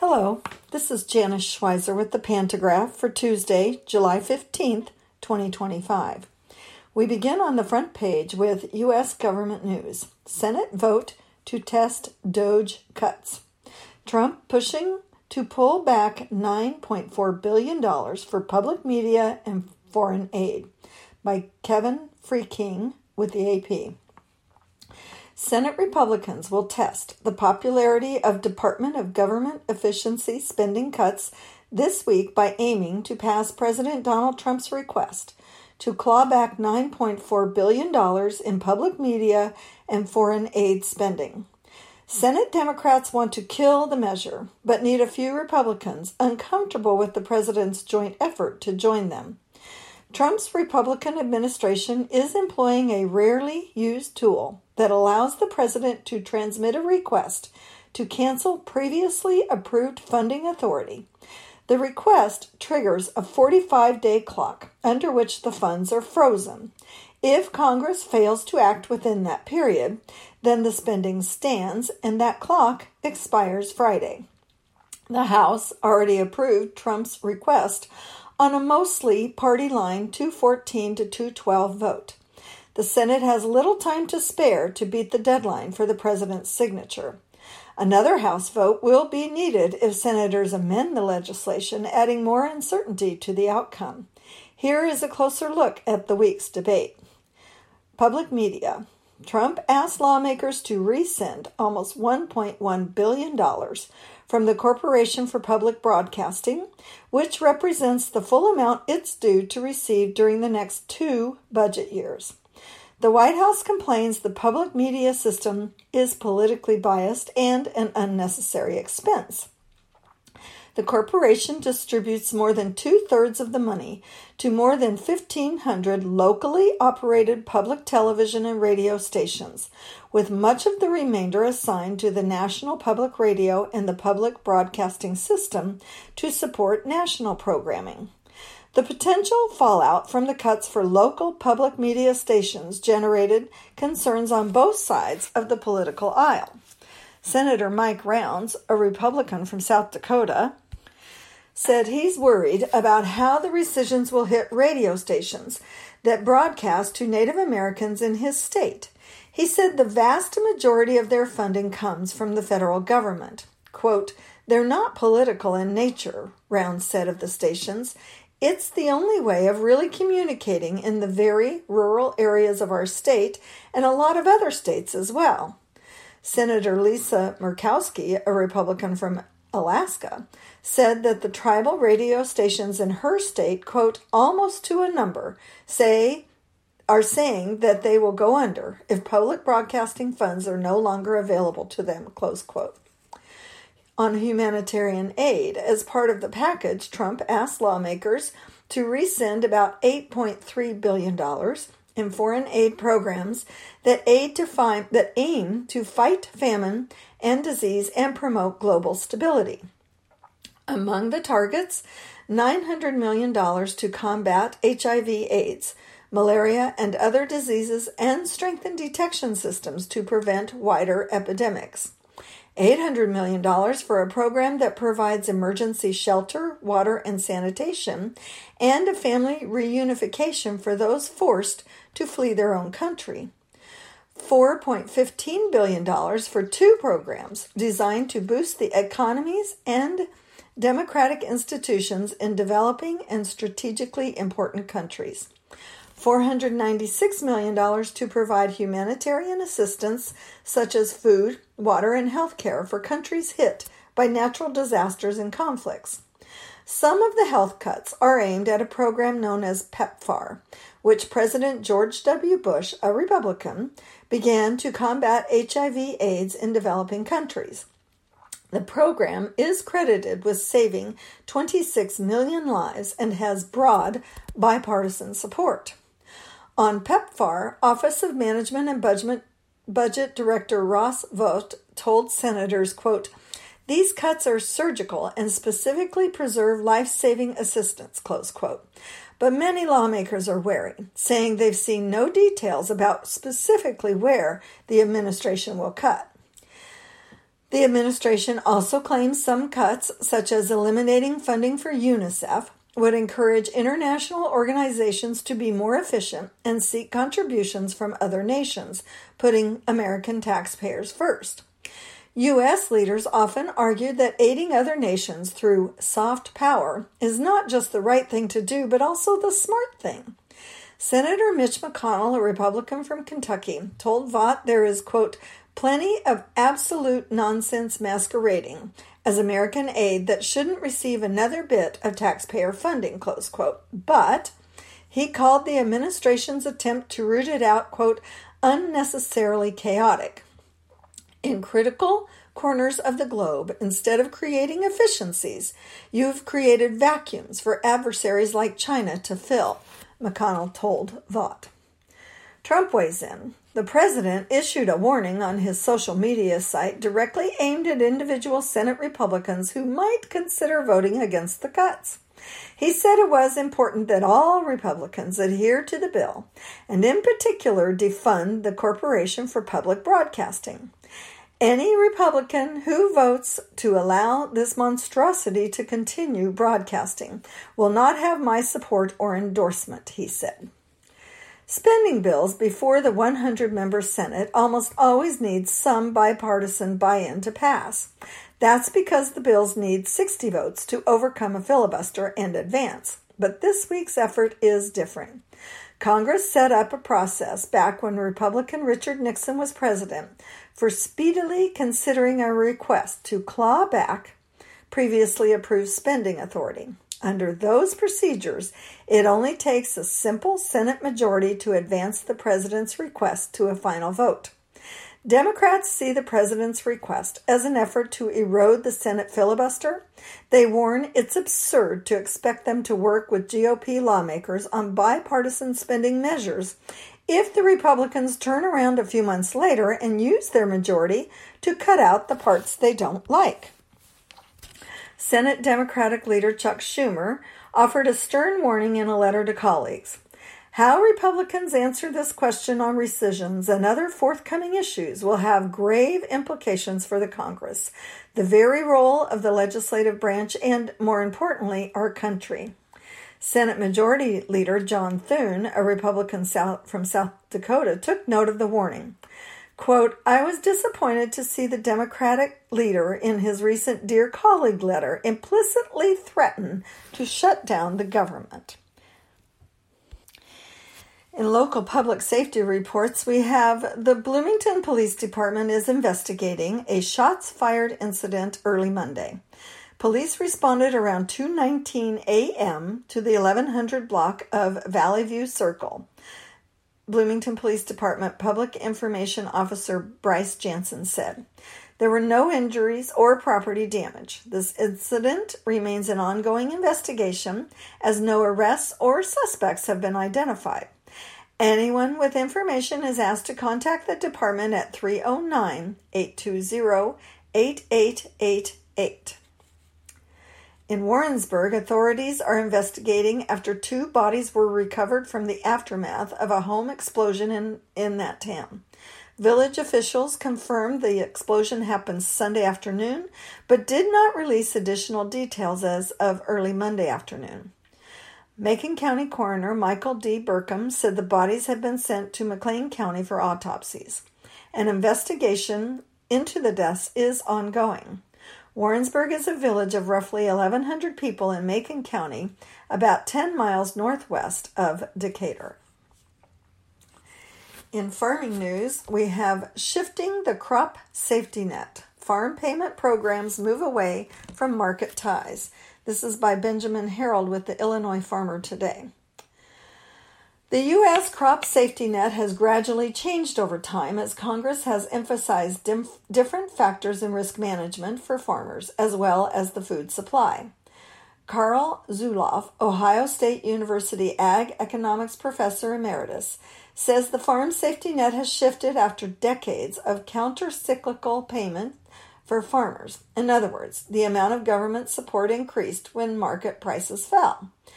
Hello, this is Janice Schweizer with the Pantagraph for Tuesday, July 15th, 2025. We begin on the front page with U.S. government news. Senate vote to test DOGE cuts. Trump pushing to pull back $9.4 billion for public media and foreign aid by Kevin Freeking with the AP. Senate Republicans will test the popularity of Department of Government efficiency spending cuts this week by aiming to pass President Donald Trump's request to claw back $9.4 billion in public media and foreign aid spending. Senate Democrats want to kill the measure, but need a few Republicans uncomfortable with the president's joint effort to join them. Trump's Republican administration is employing a rarely used tool that allows the president to transmit a request to cancel previously approved funding authority. The request triggers a 45-day clock under which the funds are frozen. If Congress fails to act within that period, then the spending stands and that clock expires Friday. The House already approved Trump's request on a mostly party line 214 to 212 vote. The Senate has little time to spare to beat the deadline for the president's signature. Another House vote will be needed if senators amend the legislation, adding more uncertainty to the outcome. Here is a closer look at the week's debate. Public media. Trump asked lawmakers to rescind almost $1.1 billion from the Corporation for Public Broadcasting, which represents the full amount it's due to receive during the next 2 budget years. The White House complains the public media system is politically biased and an unnecessary expense. The corporation distributes more than 2/3 of the money to more than 1,500 locally operated public television and radio stations, with much of the remainder assigned to the National Public Radio and the Public Broadcasting System to support national programming. The potential fallout from the cuts for local public media stations generated concerns on both sides of the political aisle. Senator Mike Rounds, a Republican from South Dakota, said he's worried about how the rescissions will hit radio stations that broadcast to Native Americans in his state. He said the vast majority of their funding comes from the federal government. Quote, "They're not political in nature," Rounds said of the stations. "It's the only way of really communicating in the very rural areas of our state and a lot of other states as well." Senator Lisa Murkowski, a Republican from Alaska, said that the tribal radio stations in her state, quote, "almost to a number, are saying that they will go under if public broadcasting funds are no longer available to them," close quote. On humanitarian aid, as part of the package, Trump asked lawmakers to rescind about $8.3 billion in foreign aid programs that aim to fight famine and disease and promote global stability. Among the targets, $900 million to combat HIV/AIDS, malaria, and other diseases and strengthen detection systems to prevent wider epidemics. $800 million for a program that provides emergency shelter, water, and sanitation, and a family reunification for those forced to flee their own country. $4.15 billion for 2 programs designed to boost the economies and democratic institutions in developing and strategically important countries. $496 million to provide humanitarian assistance such as food, water, and health care for countries hit by natural disasters and conflicts. Some of the health cuts are aimed at a program known as PEPFAR, which President George W. Bush, a Republican, began to combat HIV/AIDS in developing countries. The program is credited with saving 26 million lives and has broad bipartisan support. On PEPFAR, Office of Management and Budget Director Ross Vought told senators, quote, "These cuts are surgical and specifically preserve life-saving assistance," close quote. But many lawmakers are wary, saying they've seen no details about specifically where the administration will cut. The administration also claims some cuts, such as eliminating funding for UNICEF, would encourage international organizations to be more efficient and seek contributions from other nations, putting American taxpayers first. U.S. leaders often argued that aiding other nations through soft power is not just the right thing to do, but also the smart thing. Senator Mitch McConnell, a Republican from Kentucky, told Vought there is, quote, plenty of absolute nonsense masquerading as American aid that shouldn't receive another bit of taxpayer funding, close quote. But he called the administration's attempt to root it out, quote, unnecessarily chaotic. In critical corners of the globe, instead of creating efficiencies, you've created vacuums for adversaries like China to fill, McConnell told Vought. Trump weighs in. The president issued a warning on his social media site directly aimed at individual Senate Republicans who might consider voting against the cuts. He said it was important that all Republicans adhere to the bill, and in particular defund the Corporation for Public Broadcasting. Any Republican who votes to allow this monstrosity to continue broadcasting will not have my support or endorsement, he said. Spending bills before the 100-member Senate almost always need some bipartisan buy-in to pass. That's because the bills need 60 votes to overcome a filibuster and advance. But this week's effort is different. Congress set up a process back when Republican Richard Nixon was president for speedily considering a request to claw back previously approved spending authority. Under those procedures, it only takes a simple Senate majority to advance the president's request to a final vote. Democrats see the president's request as an effort to erode the Senate filibuster. They warn it's absurd to expect them to work with GOP lawmakers on bipartisan spending measures if the Republicans turn around a few months later and use their majority to cut out the parts they don't like. Senate Democratic leader Chuck Schumer offered a stern warning in a letter to colleagues. How Republicans answer this question on rescissions and other forthcoming issues will have grave implications for the Congress, the very role of the legislative branch, and, more importantly, our country. Senate Majority Leader John Thune, a Republican from South Dakota, took note of the warning. Quote, I was disappointed to see the Democratic leader in his recent Dear Colleague letter implicitly threaten to shut down the government. In local public safety reports, we have the Bloomington Police Department is investigating a shots fired incident early Monday. Police responded around 2:19 a.m. to the 1100 block of Valley View Circle. Bloomington Police Department Public Information Officer Bryce Jansen said, there were no injuries or property damage. This incident remains an ongoing investigation as no arrests or suspects have been identified. Anyone with information is asked to contact the department at 309-820-8888. In Warrensburg, authorities are investigating after 2 bodies were recovered from the aftermath of a home explosion in that town. Village officials confirmed the explosion happened Sunday afternoon, but did not release additional details as of early Monday afternoon. Macon County Coroner Michael D. Burkham said the bodies had been sent to McLean County for autopsies. An investigation into the deaths is ongoing. Warrensburg is a village of roughly 1,100 people in Macon County, about 10 miles northwest of Decatur. In farming news, we have shifting the crop safety net. Farm payment programs move away from market ties. This is by Benjamin Harold with the Illinois Farmer Today. The U.S. crop safety net has gradually changed over time as Congress has emphasized different factors in risk management for farmers, as well as the food supply. Carl Zuloff, Ohio State University Ag Economics Professor Emeritus, says the farm safety net has shifted after decades of counter-cyclical payment for farmers. In other words, the amount of government support increased when market prices fell.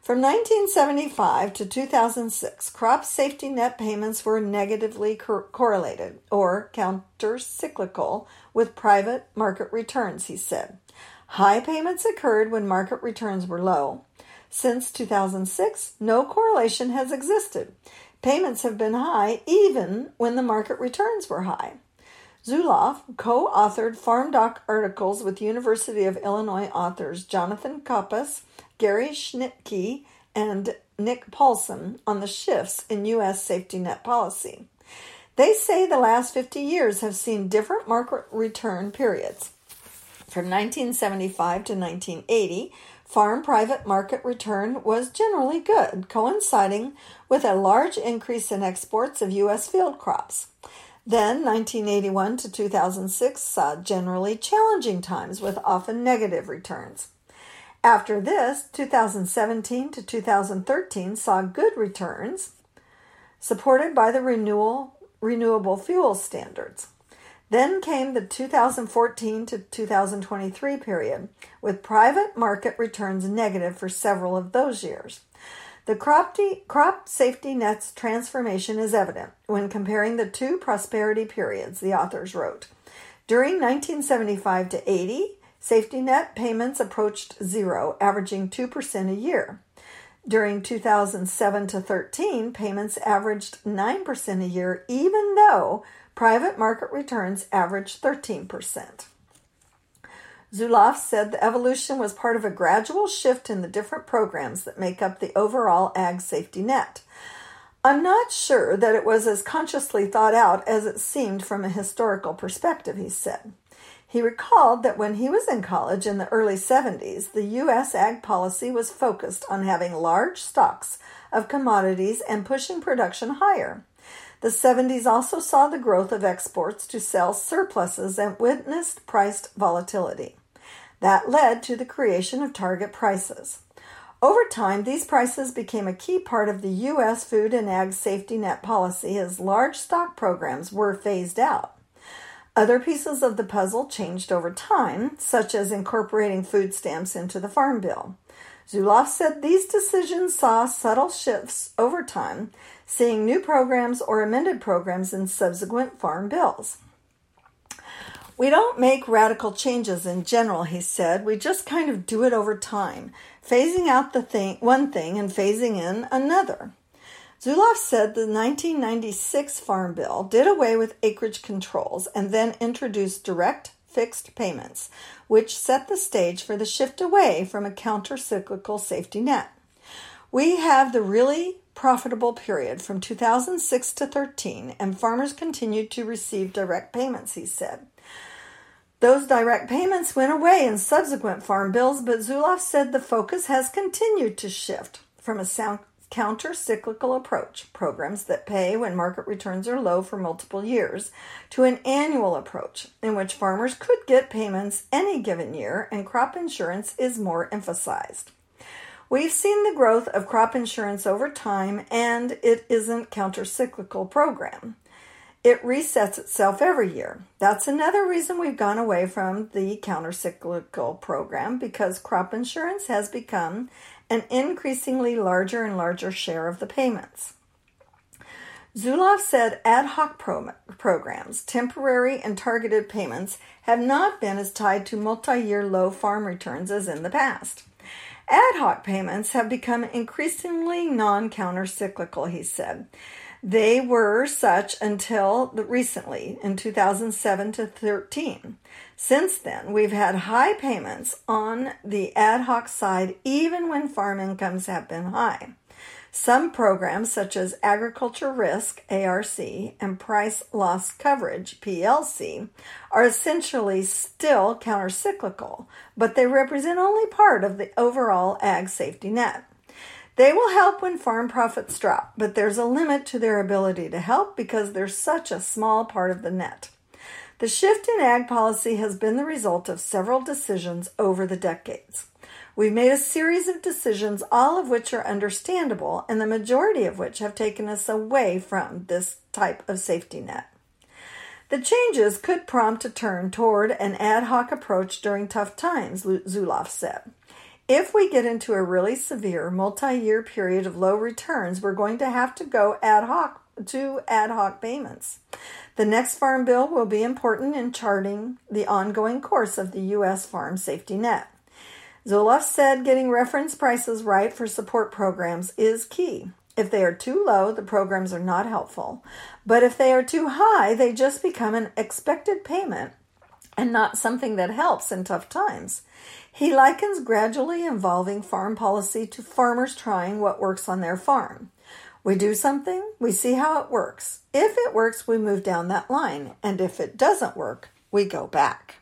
From 1975 to 2006, crop safety net payments were negatively correlated, or counter-cyclical, with private market returns, he said. High payments occurred when market returns were low. Since 2006, no correlation has existed. Payments have been high even when the market returns were high. Zulauf co-authored Farm Doc articles with University of Illinois authors Jonathan Koppas, Gary Schnittke, and Nick Paulson on the shifts in U.S. safety net policy. They say the last 50 years have seen different market return periods. From 1975 to 1980, farm private market return was generally good, coinciding with a large increase in exports of U.S. field crops. Then, 1981 to 2006 saw generally challenging times with often negative returns. After this, 2017 to 2013 saw good returns, supported by the renewable fuel standards. Then came the 2014 to 2023 period, with private market returns negative for several of those years. The crop safety net's transformation is evident when comparing the two prosperity periods, the authors wrote. During 1975 to 80, safety net payments approached zero, averaging 2% a year. During 2007 to 13, payments averaged 9% a year, even though private market returns averaged 13%. Zulauf said the evolution was part of a gradual shift in the different programs that make up the overall ag safety net. I'm not sure that it was as consciously thought out as it seemed from a historical perspective, he said. He recalled that when he was in college in the early 70s, the U.S. ag policy was focused on having large stocks of commodities and pushing production higher. The 70s also saw the growth of exports to sell surpluses and witnessed price volatility. That led to the creation of target prices. Over time, these prices became a key part of the U.S. food and ag safety net policy as large stock programs were phased out. Other pieces of the puzzle changed over time, such as incorporating food stamps into the Farm Bill. Zulauf said these decisions saw subtle shifts over time, seeing new programs or amended programs in subsequent farm bills. We don't make radical changes in general, he said. We just kind of do it over time, phasing out one thing and phasing in another. Zulauf said the 1996 Farm Bill did away with acreage controls and then introduced direct fixed payments, which set the stage for the shift away from a counter-cyclical safety net. We have the really profitable period from 2006 to 13, and farmers continued to receive direct payments, he said. Those direct payments went away in subsequent farm bills, but Zulauf said the focus has continued to shift from a counter-cyclical approach, programs that pay when market returns are low for multiple years, to an annual approach in which farmers could get payments any given year and crop insurance is more emphasized. We've seen the growth of crop insurance over time, and it isn't a counter-cyclical program. It resets itself every year. That's another reason we've gone away from the counter-cyclical program, because crop insurance has become an increasingly larger and larger share of the payments. Zulauf said ad hoc programs, temporary and targeted payments, have not been as tied to multi-year low farm returns as in the past. Ad hoc payments have become increasingly non-counter-cyclical, he said. They were such until recently, in 2007 to 13. Since then, we've had high payments on the ad hoc side even when farm incomes have been high. Some programs, such as Agriculture Risk, ARC, and Price Loss Coverage, PLC, are essentially still countercyclical, but they represent only part of the overall ag safety net. They will help when farm profits drop, but there's a limit to their ability to help because they're such a small part of the net. The shift in ag policy has been the result of several decisions over the decades. We've made a series of decisions, all of which are understandable, and the majority of which have taken us away from this type of safety net. The changes could prompt a turn toward an ad hoc approach during tough times, Zulauf said. If we get into a really severe multi-year period of low returns, we're going to have to go ad hoc payments. The next farm bill will be important in charting the ongoing course of the U.S. farm safety net. Zoloff said getting reference prices right for support programs is key. If they are too low, the programs are not helpful. But if they are too high, they just become an expected payment and not something that helps in tough times. He likens gradually evolving farm policy to farmers trying what works on their farm. We do something, we see how it works. If it works, we move down that line. And if it doesn't work, we go back.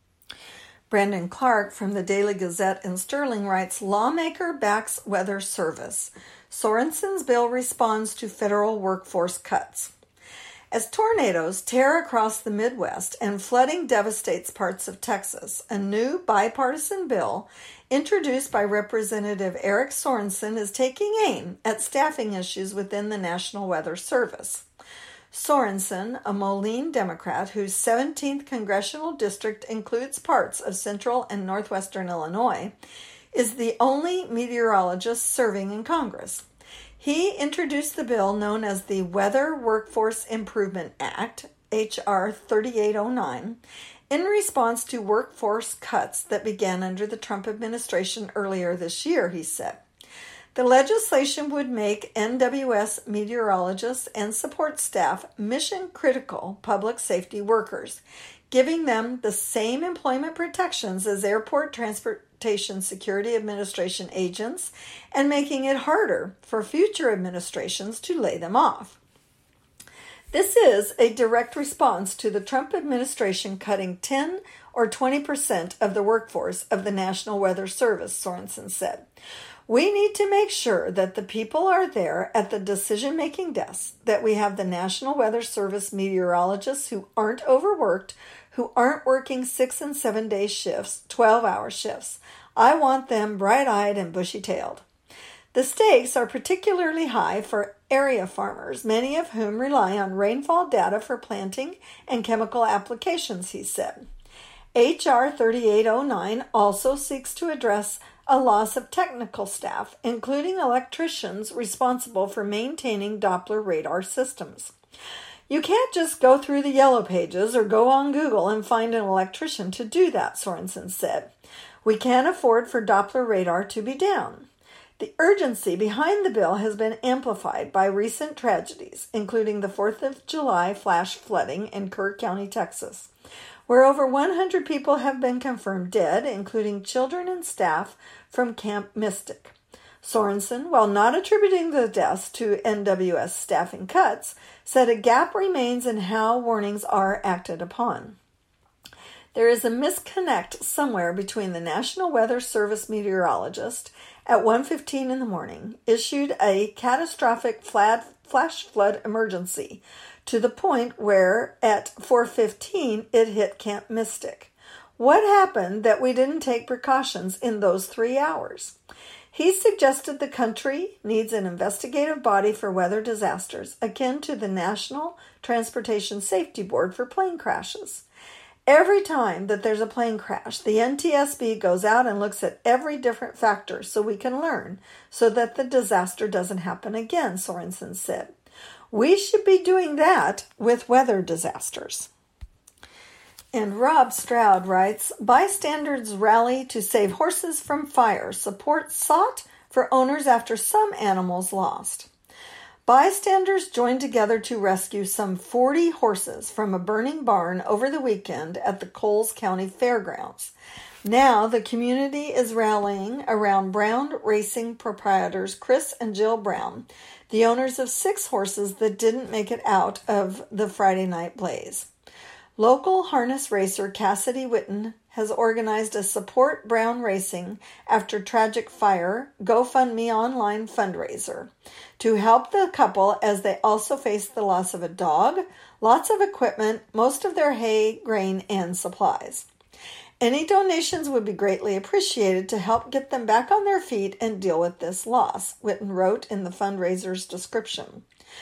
Brandon Clark from the Daily Gazette in Sterling writes, lawmaker backs weather service. Sorensen's bill responds to federal workforce cuts. As tornadoes tear across the Midwest and flooding devastates parts of Texas, a new bipartisan bill introduced by Representative Eric Sorensen is taking aim at staffing issues within the National Weather Service. Sorensen, a Moline Democrat whose 17th congressional district includes parts of central and northwestern Illinois, is the only meteorologist serving in Congress. He introduced the bill known as the Weather Workforce Improvement Act, H.R. 3809, in response to workforce cuts that began under the Trump administration earlier this year, he said. The legislation would make NWS meteorologists and support staff mission-critical public safety workers, giving them the same employment protections as Airport Transportation Security Administration agents and making it harder for future administrations to lay them off. This is a direct response to the Trump administration cutting 10 or 20% of the workforce of the National Weather Service, Sorensen said. We need to make sure that the people are there at the decision-making desks, that we have the National Weather Service meteorologists who aren't overworked, who aren't working 6 and 7 day shifts, 12-hour shifts. I want them bright-eyed and bushy-tailed. The stakes are particularly high for area farmers, many of whom rely on rainfall data for planting and chemical applications, he said. H.R. 3809 also seeks to address a loss of technical staff, including electricians responsible for maintaining Doppler radar systems. You can't just go through the yellow pages or go on Google and find an electrician to do that, Sorensen said. We can't afford for Doppler radar to be down. The urgency behind the bill has been amplified by recent tragedies, including the 4th of July flash flooding in Kerr County, Texas, where over 100 people have been confirmed dead, including children and staff from Camp Mystic. Sorensen, while not attributing the deaths to NWS staffing cuts, said a gap remains in how warnings are acted upon. There is a misconnect somewhere between the National Weather Service meteorologist at 1:15 in the morning issued a catastrophic flash flood emergency to the point where at 4:15 it hit Camp Mystic. What happened that we didn't take precautions in those 3 hours? He suggested the country needs an investigative body for weather disasters akin to the National Transportation Safety Board for plane crashes. Every time that there's a plane crash, the NTSB goes out and looks at every different factor so we can learn so that the disaster doesn't happen again, Sorensen said. We should be doing that with weather disasters. And Rob Stroud writes, bystanders rally to save horses from fire. Support sought for owners after some animals lost. Bystanders joined together to rescue some 40 horses from a burning barn over the weekend at the Coles County Fairgrounds. Now the community is rallying around Brown Racing proprietors Chris and Jill Brown, the owners of 6 horses that didn't make it out of the Friday night blaze. Local harness racer Cassidy Witten has organized a Support Brown Racing After Tragic Fire GoFundMe online fundraiser to help the couple as they also face the loss of a dog, lots of equipment, most of their hay, grain, and supplies. Any donations would be greatly appreciated to help get them back on their feet and deal with this loss, Witten wrote in the fundraiser's description.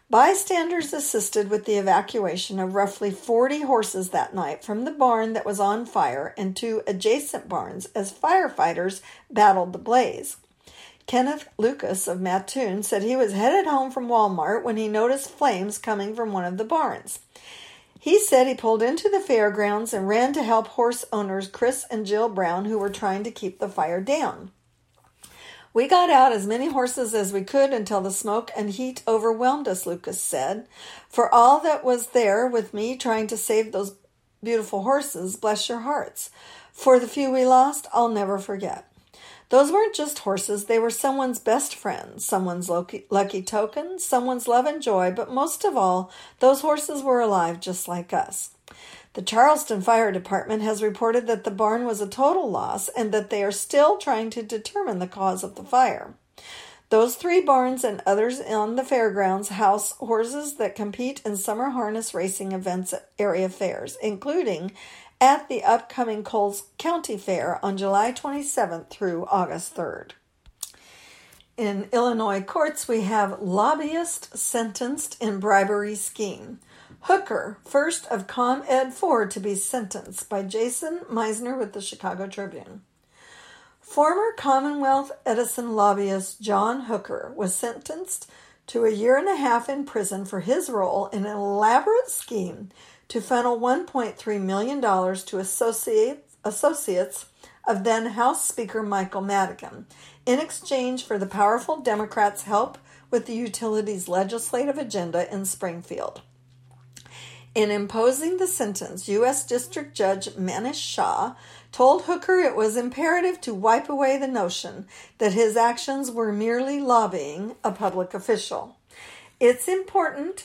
Bystanders assisted with the evacuation of roughly 40 horses that night from the barn that was on fire and 2 adjacent barns as firefighters battled the blaze. Kenneth Lucas of Mattoon said he was headed home from Walmart when he noticed flames coming from one of the barns. He said he pulled into the fairgrounds and ran to help horse owners Chris and Jill Brown, who were trying to keep the fire down. "We got out as many horses as we could until the smoke and heat overwhelmed us," Lucas said. "For all that was there with me trying to save those beautiful horses, bless your hearts. For the few we lost, I'll never forget. Those weren't just horses, they were someone's best friend, someone's lucky token, someone's love and joy, but most of all, those horses were alive just like us." The Charleston Fire Department has reported that the barn was a total loss and that they are still trying to determine the cause of the fire. Those 3 barns and others on the fairgrounds house horses that compete in summer harness racing events at area fairs, including at the upcoming Coles County Fair on July 27th through August 3rd. In Illinois courts, we have lobbyist sentenced in bribery scheme. Hooker, first of ComEd 4 to be sentenced, by Jason Meisner with the Chicago Tribune. Former Commonwealth Edison lobbyist John Hooker was sentenced to a 1.5 years in prison for his role in an elaborate scheme to funnel $1.3 million to associates of then House Speaker Michael Madigan in exchange for the powerful Democrats' help with the utilities' legislative agenda in Springfield. In imposing the sentence, U.S. District Judge Manish Shah told Hooker it was imperative to wipe away the notion that his actions were merely lobbying a public official. It's important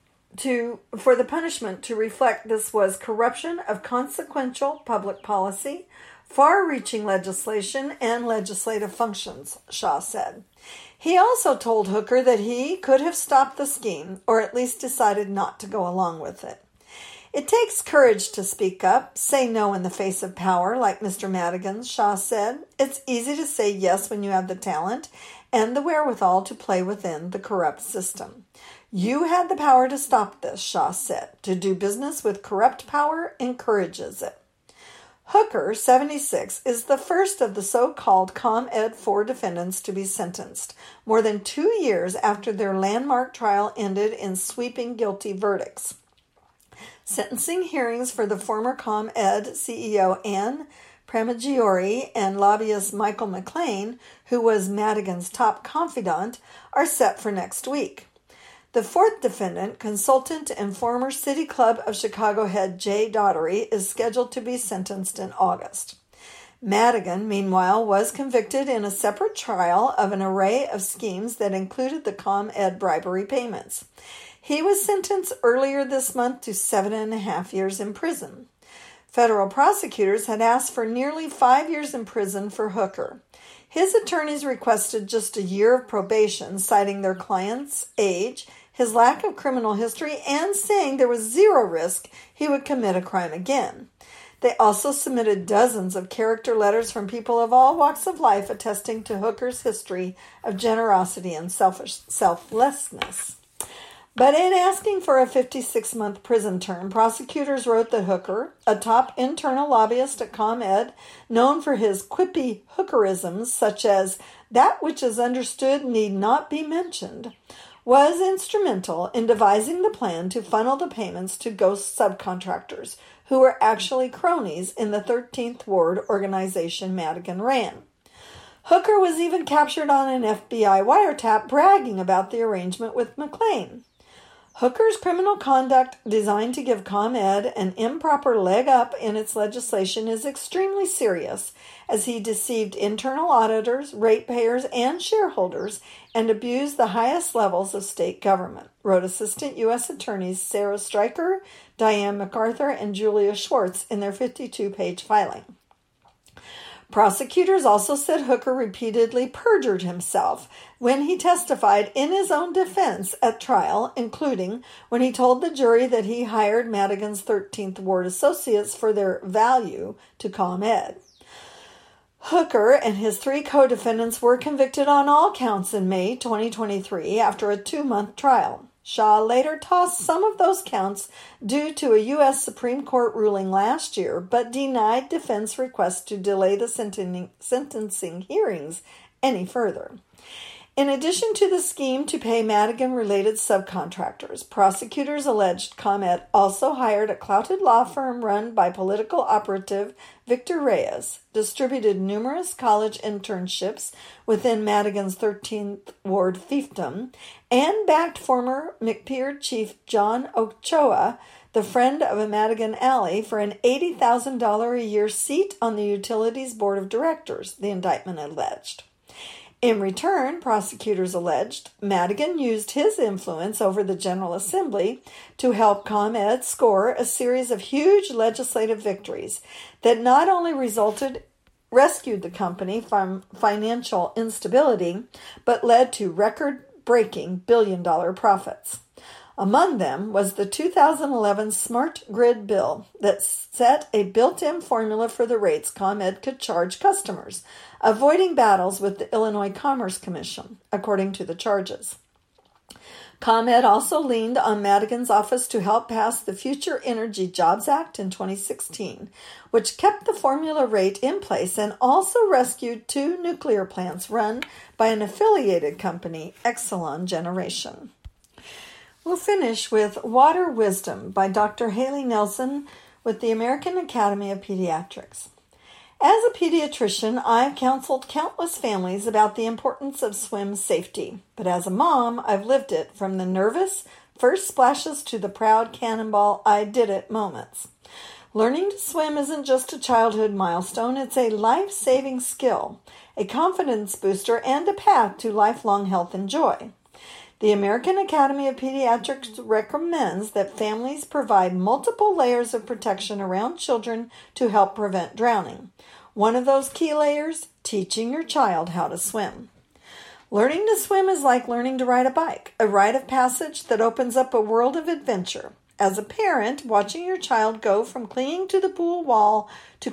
for the punishment to reflect this was corruption of consequential public policy, far-reaching legislation, and legislative functions, Shah said. He also told Hooker that he could have stopped the scheme, or at least decided not to go along with it. "It takes courage to speak up, say no in the face of power, like Mr. Madigan's," Shah said. "It's easy to say yes when you have the talent and the wherewithal to play within the corrupt system. You had the power to stop this," Shah said. "To do business with corrupt power encourages it." Hooker, 76, is the first of the so-called ComEd 4 defendants to be sentenced, more than 2 years after their landmark trial ended in sweeping guilty verdicts. Sentencing hearings for the former ComEd CEO Ann Pramaggiore and lobbyist Michael McLean, who was Madigan's top confidant, are set for next week. The 4th defendant, consultant and former City Club of Chicago head Jay Daugherty, is scheduled to be sentenced in August. Madigan, meanwhile, was convicted in a separate trial of an array of schemes that included the ComEd bribery payments. He was sentenced earlier this month to 7.5 years in prison. Federal prosecutors had asked for nearly 5 years in prison for Hooker. His attorneys requested just a year of probation, citing their client's age, his lack of criminal history, and saying there was zero risk he would commit a crime again. They also submitted dozens of character letters from people of all walks of life attesting to Hooker's history of generosity and selflessness. But in asking for a 56-month prison term, prosecutors wrote that Hooker, a top internal lobbyist at ComEd, known for his quippy Hookerisms such as "that which is understood need not be mentioned," was instrumental in devising the plan to funnel the payments to ghost subcontractors, who were actually cronies in the 13th Ward organization Madigan ran. Hooker was even captured on an FBI wiretap bragging about the arrangement with McLean. Hooker's criminal conduct designed to give ComEd an improper leg up in its legislation is extremely serious, as he deceived internal auditors, ratepayers, and shareholders and abused the highest levels of state government, wrote Assistant U.S. Attorneys Sarah Stryker, Diane MacArthur, and Julia Schwartz in their 52-page filing. Prosecutors also said Hooker repeatedly perjured himself when he testified in his own defense at trial, including when he told the jury that he hired Madigan's 13th Ward associates for their value to ComEd. Hooker and his 3 co-defendants were convicted on all counts in May 2023 after a 2-month trial. Shaw later tossed some of those counts due to a U.S. Supreme Court ruling last year, but denied defense requests to delay the sentencing hearings any further. In addition to the scheme to pay Madigan-related subcontractors, prosecutors alleged ComEd also hired a clouted law firm run by political operative Victor Reyes, distributed numerous college internships within Madigan's 13th Ward fiefdom, and backed former McPeard chief John Ochoa, the friend of a Madigan ally, for an $80,000 a year seat on the utilities board of directors, the indictment alleged. In return, prosecutors alleged, Madigan used his influence over the General Assembly to help ComEd score a series of huge legislative victories that not only rescued the company from financial instability, but led to record-breaking billion-dollar profits. Among them was the 2011 Smart Grid Bill that set a built-in formula for the rates ComEd could charge customers, avoiding battles with the Illinois Commerce Commission, according to the charges. ComEd also leaned on Madigan's office to help pass the Future Energy Jobs Act in 2016, which kept the formula rate in place and also rescued 2 nuclear plants run by an affiliated company, Exelon Generation. We'll finish with Water Wisdom by Dr. Haley Nelson with the American Academy of Pediatrics. As a pediatrician, I've counseled countless families about the importance of swim safety, but as a mom, I've lived it from the nervous first splashes to the proud cannonball I did it moments. Learning to swim isn't just a childhood milestone, it's a life-saving skill, a confidence booster, and a path to lifelong health and joy. The American Academy of Pediatrics recommends that families provide multiple layers of protection around children to help prevent drowning. One of those key layers, teaching your child how to swim. Learning to swim is like learning to ride a bike, a rite of passage that opens up a world of adventure. As a parent, watching your child go from clinging to the pool wall to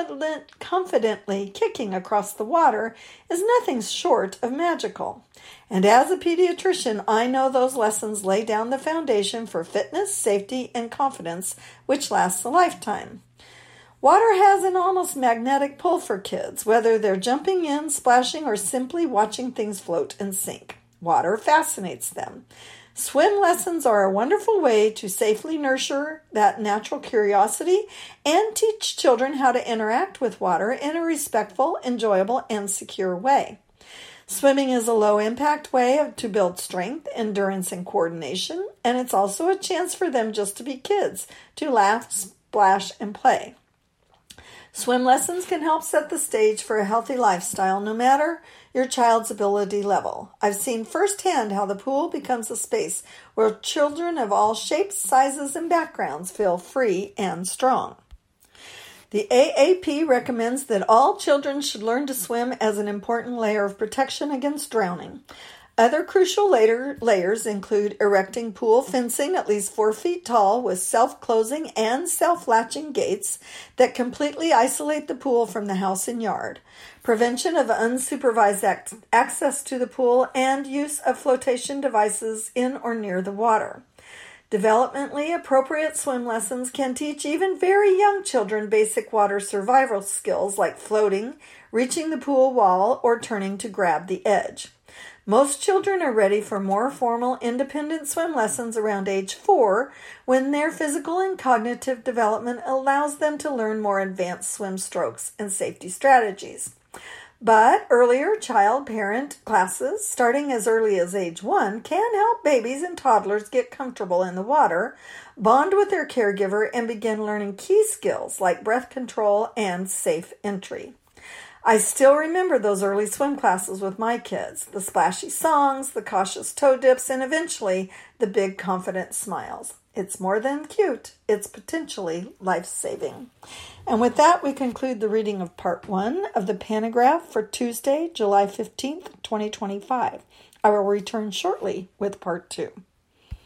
confidently kicking across the water is nothing short of magical. And as a pediatrician, I know those lessons lay down the foundation for fitness, safety, and confidence, which lasts a lifetime. Water has an almost magnetic pull for kids, whether they're jumping in, splashing, or simply watching things float and sink. Water fascinates them. Swim lessons are a wonderful way to safely nurture that natural curiosity and teach children how to interact with water in a respectful, enjoyable, and secure way. Swimming is a low-impact way to build strength, endurance, and coordination, and it's also a chance for them just to be kids, to laugh, splash, and play. Swim lessons can help set the stage for a healthy lifestyle, no matter your child's ability level. I've seen firsthand how the pool becomes a space where children of all shapes, sizes, and backgrounds feel free and strong. The AAP recommends that all children should learn to swim as an important layer of protection against drowning. Other crucial layers include erecting pool fencing at least 4 feet tall with self-closing and self-latching gates that completely isolate the pool from the house and yard, prevention of unsupervised access to the pool, and use of flotation devices in or near the water. Developmentally appropriate swim lessons can teach even very young children basic water survival skills like floating, reaching the pool wall, or turning to grab the edge. Most children are ready for more formal independent swim lessons around age 4 when their physical and cognitive development allows them to learn more advanced swim strokes and safety strategies. But earlier child-parent classes, starting as early as age 1, can help babies and toddlers get comfortable in the water, bond with their caregiver, and begin learning key skills like breath control and safe entry. I still remember those early swim classes with my kids, the splashy songs, the cautious toe dips, and eventually the big confident smiles. It's more than cute, it's potentially life-saving. And with that, we conclude the reading of Part 1 of the Pantograph for Tuesday, July 15th, 2025. I will return shortly with Part 2.